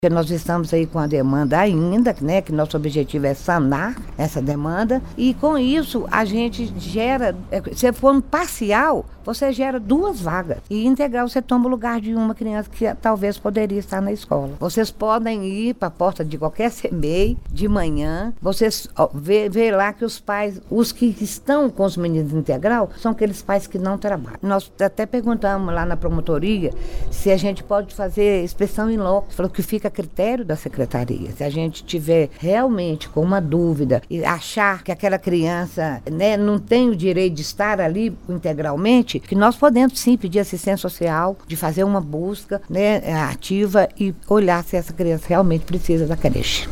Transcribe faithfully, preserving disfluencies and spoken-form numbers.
Porque nós estamos aí com a demanda ainda, né, que nosso objetivo é sanar essa demanda, e com isso a gente gera, se for um parcial, você gera duas vagas, e integral você toma o lugar de uma criança que talvez poderia estar na escola. Vocês podem ir para a porta de qualquer C M E I de manhã, vocês ó, vê, vê lá que os pais, os que estão com os meninos integral, são aqueles pais que não trabalham. Nós até perguntamos lá na promotoria se a gente pode fazer inspeção em loco, falou que fica a critério da secretaria. Se a gente tiver realmente com uma dúvida e achar que aquela criança, né, não tem o direito de estar ali integralmente, que nós podemos sim pedir assistência social, de fazer uma busca, né, ativa e olhar se essa criança realmente precisa da creche.